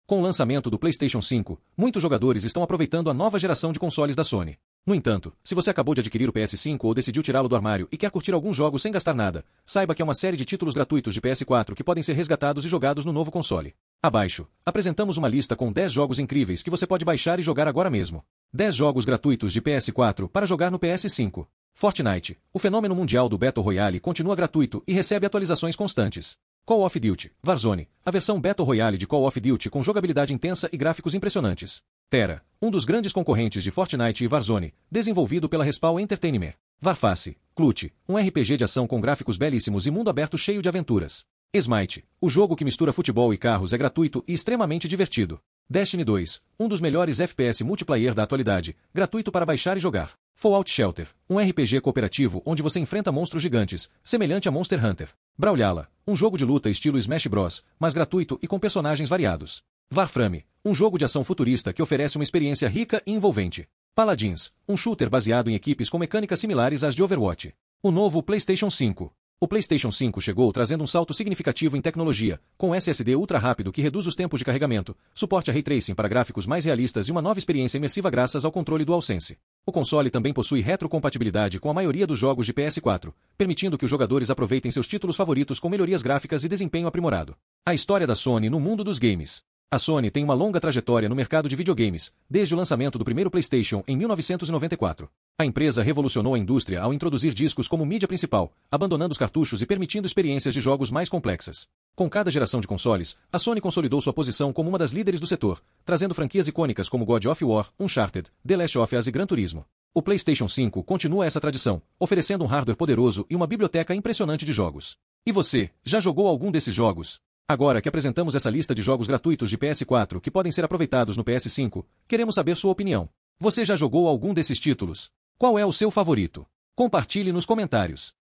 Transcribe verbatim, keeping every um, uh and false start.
Com o lançamento do PlayStation cinco, muitos jogadores estão aproveitando a nova geração de consoles da Sony. No entanto, se você acabou de adquirir o P S cinco ou decidiu tirá-lo do armário e quer curtir alguns jogos sem gastar nada, saiba que há uma série de títulos gratuitos de P S quatro que podem ser resgatados e jogados no novo console. Abaixo, apresentamos uma lista com dez jogos incríveis que você pode baixar e jogar agora mesmo. dez jogos gratuitos de P S quatro para jogar no P S cinco. Fortnite, o fenômeno mundial do Battle Royale, continua gratuito e recebe atualizações constantes. Call of Duty, Warzone, a versão Battle Royale de Call of Duty com jogabilidade intensa e gráficos impressionantes. Tera, um dos grandes concorrentes de Fortnite e Warzone, desenvolvido pela Respawn Entertainment. Warface, Clutch, um R P G de ação com gráficos belíssimos e mundo aberto cheio de aventuras. Smite, o jogo que mistura futebol e carros, é gratuito e extremamente divertido. Destiny dois, um dos melhores F P S multiplayer da atualidade, gratuito para baixar e jogar. Fallout Shelter, um R P G cooperativo onde você enfrenta monstros gigantes, semelhante a Monster Hunter. Brawlhalla, um jogo de luta estilo Smash Bros, mas gratuito e com personagens variados. Warframe, um jogo de ação futurista que oferece uma experiência rica e envolvente. Paladins, um shooter baseado em equipes com mecânicas similares às de Overwatch. O novo PlayStation cinco. O PlayStation cinco chegou trazendo um salto significativo em tecnologia, com S S D ultra rápido que reduz os tempos de carregamento, suporte a Ray Tracing para gráficos mais realistas e uma nova experiência imersiva graças ao controle DualSense. O console também possui retrocompatibilidade com a maioria dos jogos de P S quatro, permitindo que os jogadores aproveitem seus títulos favoritos com melhorias gráficas e desempenho aprimorado. A história da Sony no mundo dos games. A Sony tem uma longa trajetória no mercado de videogames, desde o lançamento do primeiro PlayStation em mil novecentos e noventa e quatro. A empresa revolucionou a indústria ao introduzir discos como mídia principal, abandonando os cartuchos e permitindo experiências de jogos mais complexas. Com cada geração de consoles, a Sony consolidou sua posição como uma das líderes do setor, trazendo franquias icônicas como God of War, Uncharted, The Last of Us e Gran Turismo. O PlayStation cinco continua essa tradição, oferecendo um hardware poderoso e uma biblioteca impressionante de jogos. E você, já jogou algum desses jogos? Agora que apresentamos essa lista de jogos gratuitos de P S quatro que podem ser aproveitados no P S cinco, queremos saber sua opinião. Você já jogou algum desses títulos? Qual é o seu favorito? Compartilhe nos comentários.